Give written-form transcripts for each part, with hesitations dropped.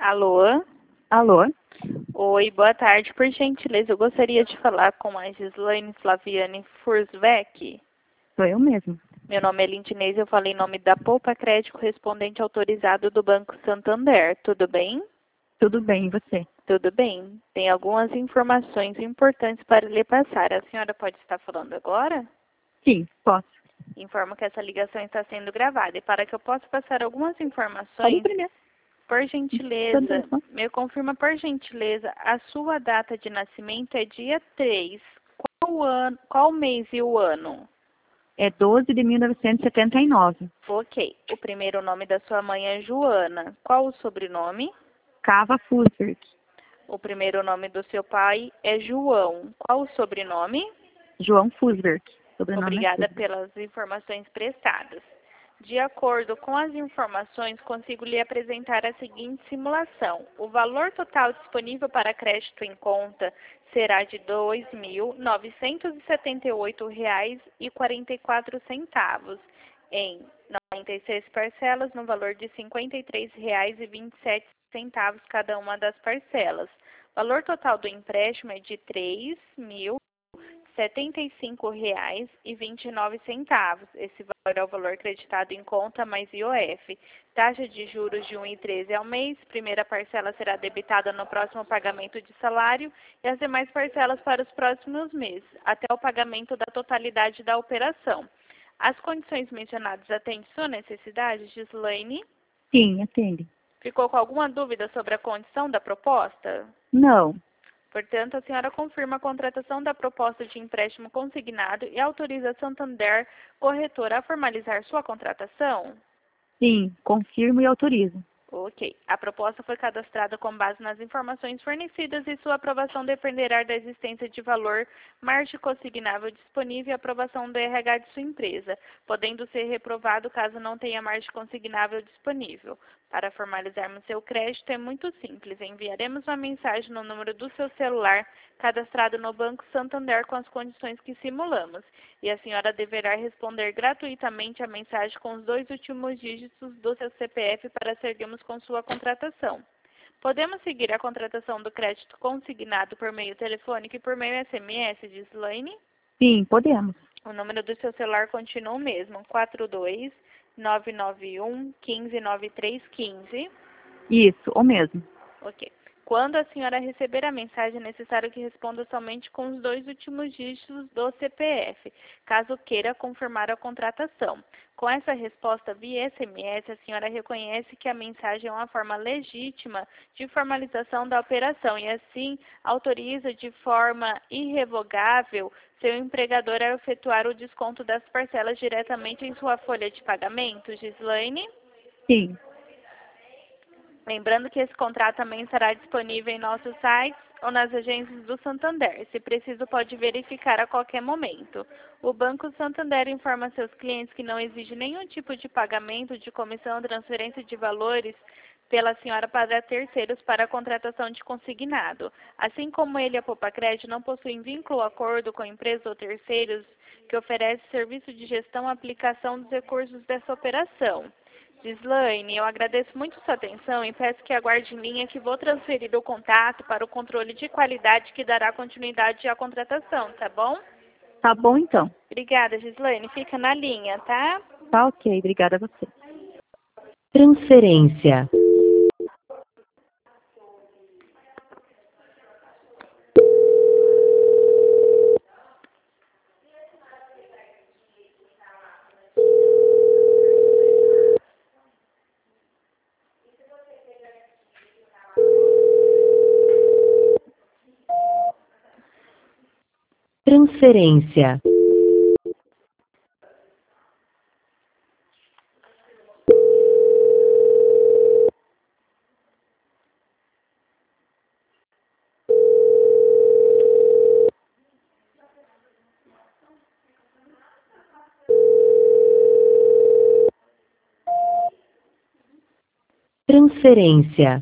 Alô? Alô? Oi, boa tarde. Por gentileza, eu gostaria de falar com a Gislaine Flaviane Fursbeck. Sou eu mesmo. Meu nome é Lindinês, eu falo em nome da Poupa Crédito Correspondente Autorizado do Banco Santander. Tudo bem? Tudo bem, e você? Tudo bem. Tem algumas informações importantes para lhe passar. A senhora pode estar falando agora? Sim, posso. Informo que essa ligação está sendo gravada e para que eu possa passar algumas Pode ir informações, primeiro. por Todo gentileza, telefone. me confirma por gentileza, a sua data de nascimento é dia 3. Qual ano, qual mês e o ano? É 12 de 1979. Ok. O primeiro nome da sua mãe é Joana. Qual o sobrenome? Cava Fusberg. O primeiro nome do seu pai é João. Qual o sobrenome? João Fusberg. Sobrenome é Obrigada Fusberg. pelas informações prestadas. De acordo com as informações, consigo lhe apresentar a seguinte simulação. O valor total disponível para crédito em conta será de R$ 2.978,44 em 96 parcelas, no valor de R$ 53,27 cada uma das parcelas. O valor total do empréstimo é de R$ 3.075,29. Esse valor é o valor creditado em conta mais IOF. Taxa de juros de 1,13 ao mês. Primeira parcela será debitada no próximo pagamento de salário e as demais parcelas para os próximos meses, até o pagamento da totalidade da operação. As condições mencionadas atendem sua necessidade, Gislaine? Sim, atende. Ficou com alguma dúvida sobre a condição da proposta? Não. Portanto, a senhora confirma a contratação da proposta de empréstimo consignado e autoriza a Santander Corretora a formalizar sua contratação? Sim, confirmo e autorizo. Ok. A proposta foi cadastrada com base nas informações fornecidas e sua aprovação dependerá da existência de valor margem consignável disponível e aprovação do RH de sua empresa, podendo ser reprovado caso não tenha margem consignável disponível. Para formalizarmos seu crédito é muito simples. Enviaremos uma mensagem no número do seu celular cadastrado no Banco Santander com as condições que simulamos. E a senhora deverá responder gratuitamente a mensagem com os 2 últimos dígitos do seu CPF para seguirmos com sua contratação. Podemos seguir a contratação do crédito consignado por meio telefônico e por meio SMS, Gislaine? Sim, podemos. O número do seu celular continua o mesmo, 42-991-159315. Isso, o mesmo. Ok. Quando a senhora receber a mensagem, é necessário que responda somente com os 2 últimos dígitos do CPF, caso queira confirmar a contratação. Com essa resposta via SMS, a senhora reconhece que a mensagem é uma forma legítima de formalização da operação e, assim, autoriza de forma irrevogável seu empregador a efetuar o desconto das parcelas diretamente em sua folha de pagamento, Gislaine? Sim. Lembrando que esse contrato também estará disponível em nossos sites ou nas agências do Santander. Se preciso, pode verificar a qualquer momento. O Banco Santander informa seus clientes que não exige nenhum tipo de pagamento de comissão ou transferência de valores pela senhora para terceiros para a contratação de consignado. Assim como ele, a Poupa Crédito, não possuem vínculo ou acordo com empresas ou terceiros que oferecem serviço de gestão e aplicação dos recursos dessa operação. Gislaine, eu agradeço muito sua atenção e peço que aguarde em linha que vou transferir o contato para o controle de qualidade que dará continuidade à contratação, tá bom? Tá bom, então. Obrigada, Gislaine. Fica na linha, tá? Tá ok, obrigada a você. Transferência. Transferência. Transferência.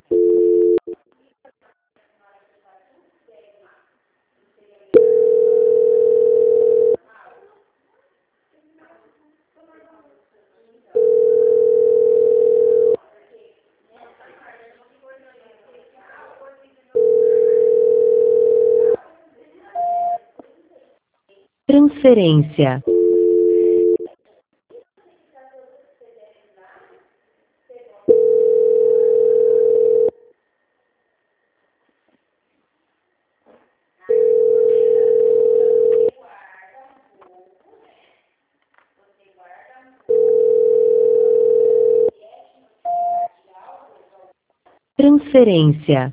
transferência, transferência,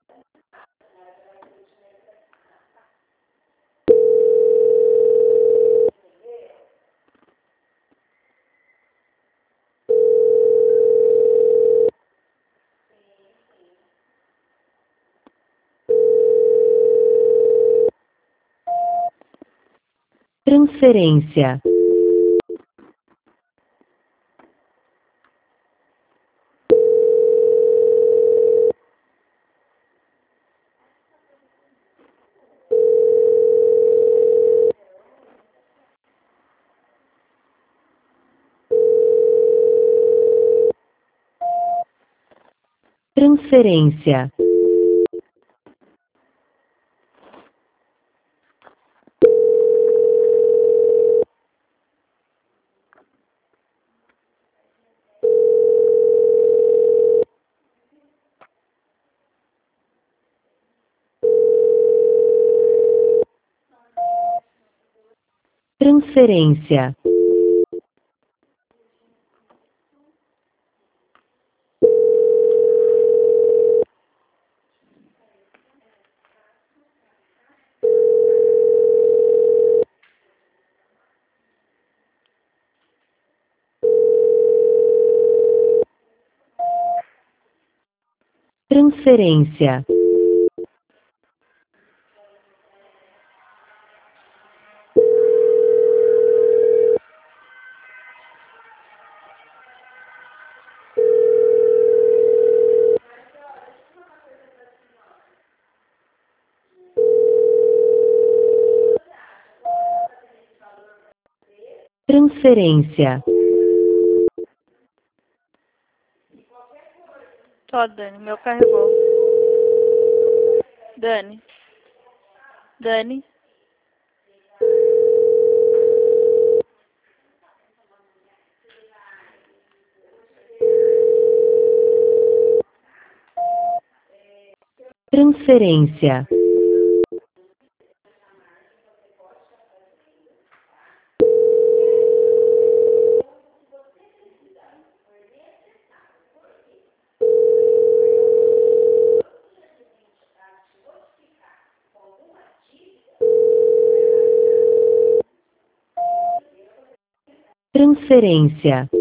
transferência, transferência, transferência, transferência, transferência. Tô, Dani, meu carregou. Dani. Dani. Transferência, transferência,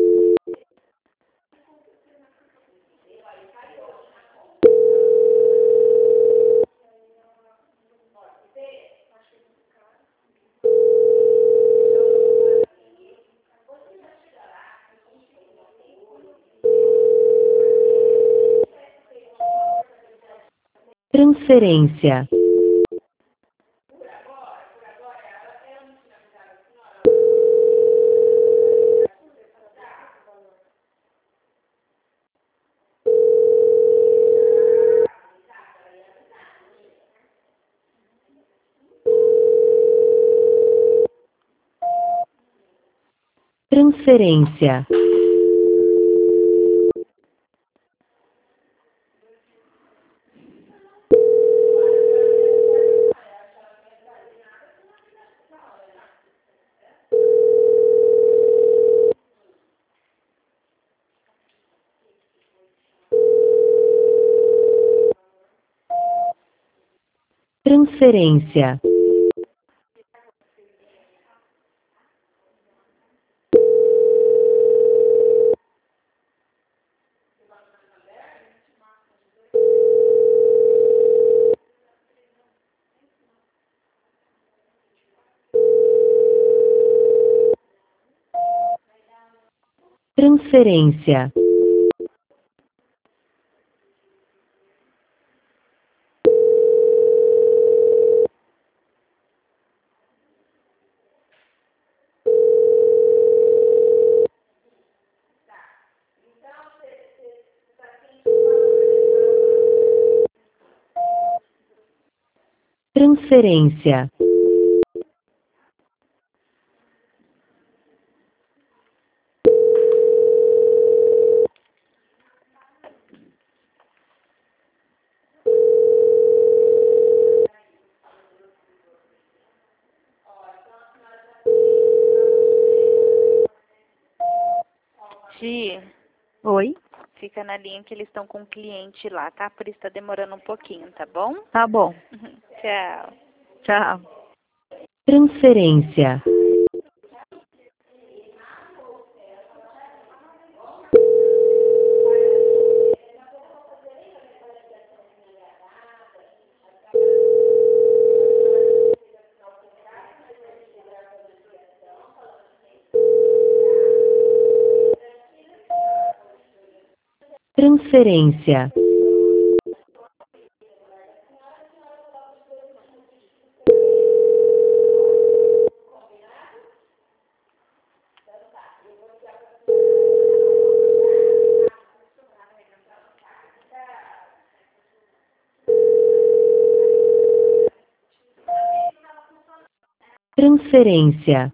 transferência, transferência, transferência, transferência, transferência, Oi? Fica na linha que eles estão com um cliente lá, tá? Por isso tá demorando um pouquinho, tá bom? Tá bom. Tchau. Tchau. Transferência. Transferência. Transferência.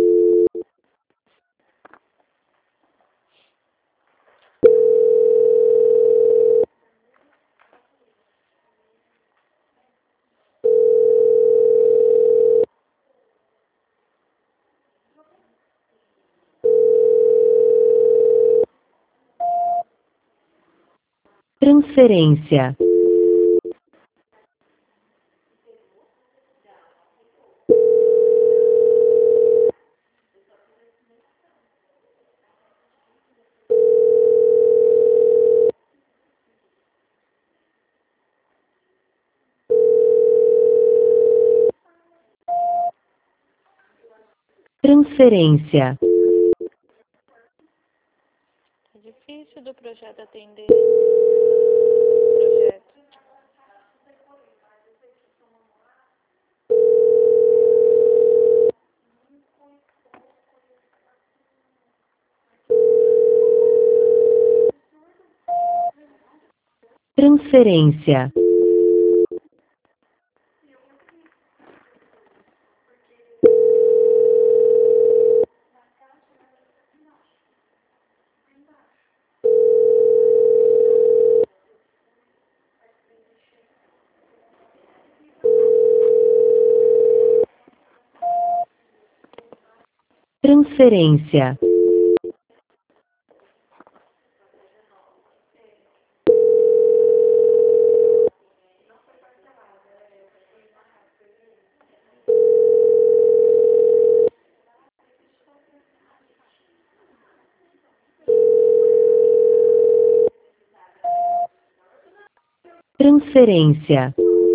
Transferência. Transferência. É difícil do projeto atender. Projeto. Transferência. Transferência. Transferência.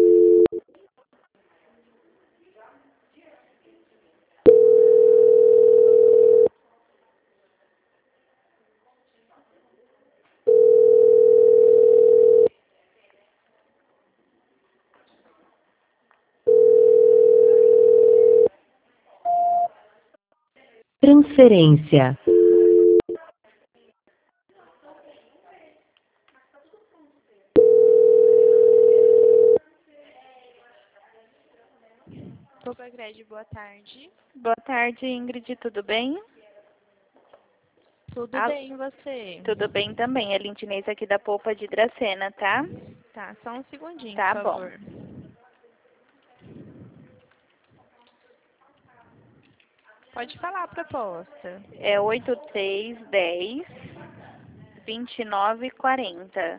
Transferência. Copacred, boa tarde. Boa tarde, Ingrid, tudo bem? Tudo Ah, bem, e você? Tudo bem também. É Lintinês aqui da Polpa de Dracena, tá? Tá, só um segundinho, Tá por bom. favor. Pode falar a proposta. É 8310 2940.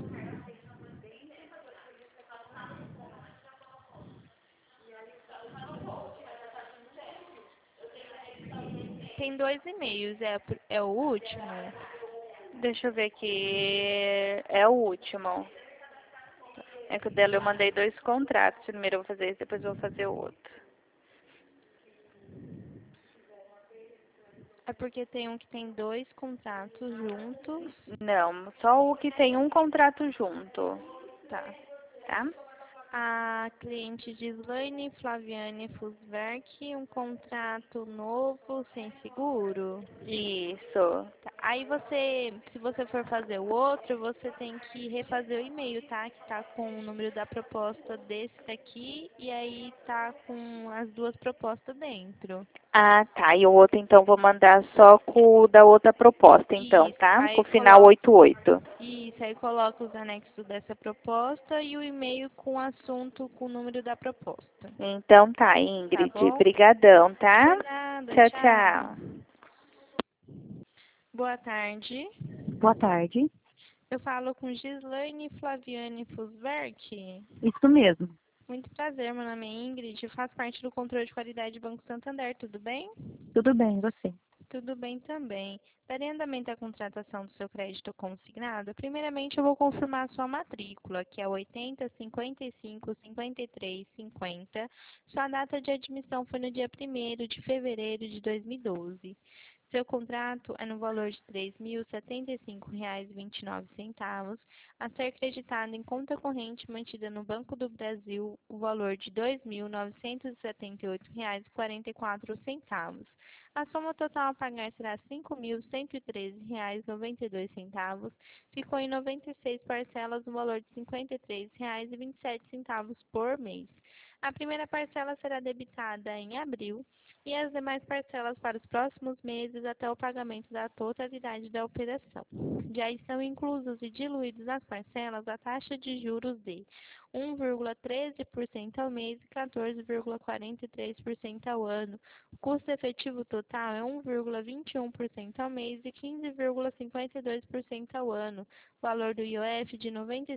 Tem 2 e-mails, é o último? Deixa eu ver aqui. É o último. É que o dela eu mandei 2 contratos. Primeiro eu vou fazer esse, depois eu vou fazer o outro. É porque tem um que tem 2 contratos juntos. Não, só o que tem um contrato junto, Tá. tá? A cliente de Slaine Flaviane Fusberg, um contrato novo sem seguro. Isso. Tá. Aí você, se você for fazer o outro, você tem que refazer o e-mail, tá? Que tá com o número da proposta desse daqui e aí tá com as 2 propostas dentro. Ah, tá. E o outro, então, vou mandar só com o da outra proposta, então, Isso. tá? Com Aí o final 88. isso, aí coloca os anexos dessa proposta e o e-mail com o assunto com o número da proposta. Então tá, Tá Ingrid. bom? Brigadão, tá? Por nada, Tchau, tchau. tchau. Boa tarde. Boa tarde. Eu falo com Gislaine Flaviane Fusberg. Isso mesmo. Muito prazer, meu nome é Ingrid, eu faço parte do controle de qualidade do Banco Santander, tudo bem? Tudo bem, e você? Tudo bem também. Daria andamento à contratação do seu crédito consignado? Primeiramente, eu vou confirmar a sua matrícula, que é 80 55 53 50. Sua data de admissão foi no dia 1º de fevereiro de 2012. Seu contrato é no valor de R$ 3.075,29, a ser creditado em conta corrente mantida no Banco do Brasil, o valor de R$ 2.978,44. A soma total a pagar será R$ 5.113,92, ficou em 96 parcelas no valor de R$ 53,27 por mês. A primeira parcela será debitada em abril e as demais parcelas para os próximos meses até o pagamento da totalidade da operação. Já estão inclusos e diluídos nas parcelas a taxa de juros de 1,13% ao mês e 14,43% ao ano. O custo efetivo total é 1,21% ao mês e 15,52% ao ano. Valor do IOF de R$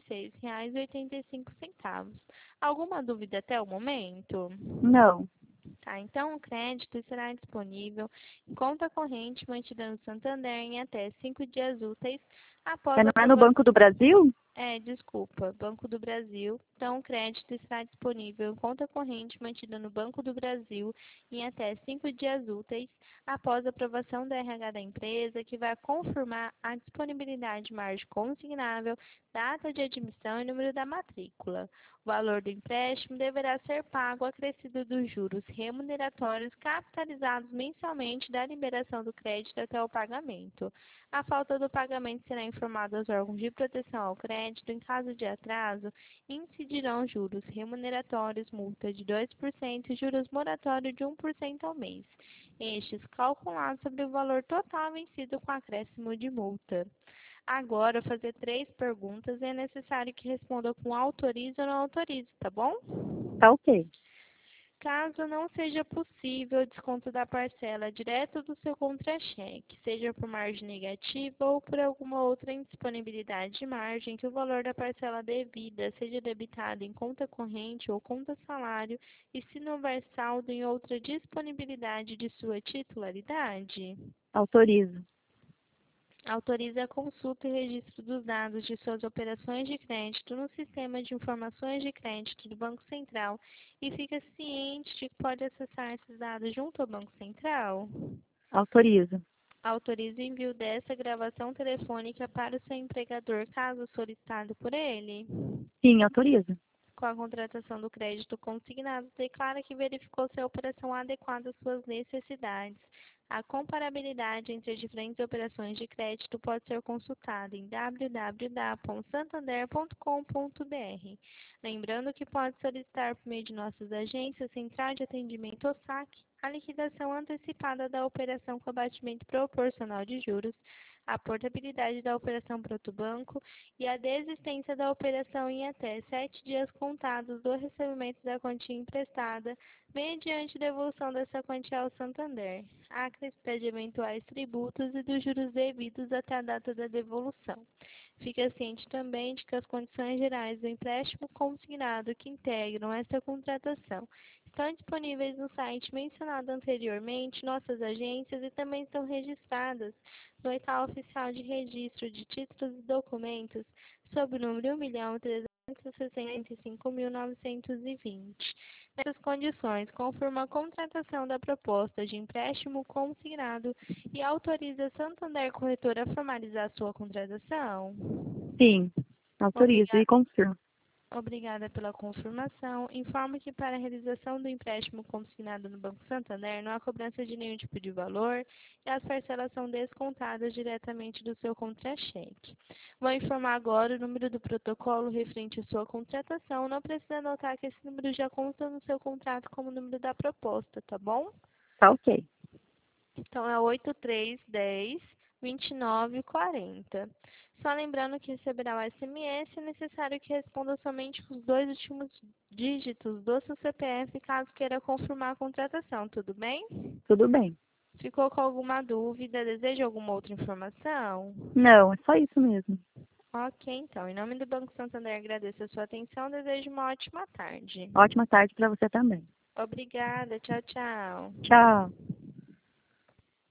96,85. Alguma dúvida até o momento? Não. Tá, então o crédito será disponível em conta corrente mantida no Santander em até 5 dias úteis após Não a é no aprovação. Banco do Brasil? Desculpa, Banco do Brasil. Então, o crédito estará disponível em conta corrente mantida no Banco do Brasil em até 5 dias úteis após a aprovação do RH da empresa, que vai confirmar a disponibilidade de margem consignável, data de admissão e número da matrícula. O valor do empréstimo deverá ser pago acrescido dos juros remuneratórios capitalizados mensalmente da liberação do crédito até o pagamento. A falta do pagamento será informada aos órgãos de proteção ao crédito. Em caso de atraso, incidirão juros remuneratórios, multa de 2% e juros moratórios de 1% ao mês. Estes calculados sobre o valor total vencido com acréscimo de multa. Agora, eu vou fazer 3 perguntas e é necessário que responda com autorizo ou não autorizo, tá bom? Tá ok. Caso não seja possível o desconto da parcela direto do seu contra-cheque, seja por margem negativa ou por alguma outra indisponibilidade de margem, que o valor da parcela devida seja debitado em conta corrente ou conta salário e se não houver saldo em outra disponibilidade de sua titularidade. Autorizo. Autoriza a consulta e registro dos dados de suas operações de crédito no Sistema de Informações de Crédito do Banco Central e fica ciente de que pode acessar esses dados junto ao Banco Central. Autorizo. Autoriza o envio dessa gravação telefônica para o seu empregador, caso solicitado por ele. Sim, autorizo. Com a contratação do crédito consignado, declara que verificou se a operação adequada às suas necessidades. A comparabilidade entre as diferentes operações de crédito pode ser consultada em www.santander.com.br. Lembrando que pode solicitar por meio de nossas agências Central de Atendimento ou SAC a liquidação antecipada da operação com abatimento proporcional de juros, a portabilidade da operação para outro banco e a desistência da operação em até 7 dias contados do recebimento da quantia emprestada, mediante devolução dessa quantia ao Santander, a acrescida de eventuais tributos e dos juros devidos até a data da devolução. Fica ciente também de que as condições gerais do empréstimo consignado que integram esta contratação estão disponíveis no site mencionado anteriormente, nossas agências, e também estão registradas no edital oficial de registro de títulos e documentos sob o número 1.365.920. Nessas condições, confirma a contratação da proposta de empréstimo consignado e autoriza a Santander Corretora a formalizar sua contratação? Sim, autorizo e confirmo. Obrigada pela confirmação. Informo que para a realização do empréstimo consignado no Banco Santander não há cobrança de nenhum tipo de valor e as parcelas são descontadas diretamente do seu contra-cheque. Vou informar agora o número do protocolo referente à sua contratação. Não precisa anotar que esse número já consta no seu contrato como número da proposta, tá bom? Tá ok. Então, é 8310-2940. Só lembrando que receberá o SMS, é necessário que responda somente com os 2 últimos dígitos do seu CPF, caso queira confirmar a contratação, tudo bem? Tudo bem. Ficou com alguma dúvida? Deseja alguma outra informação? Não, é só isso mesmo. Ok, então. Em nome do Banco Santander, agradeço a sua atenção. Desejo uma ótima tarde. Ótima tarde para você também. Obrigada. Tchau, tchau. Tchau.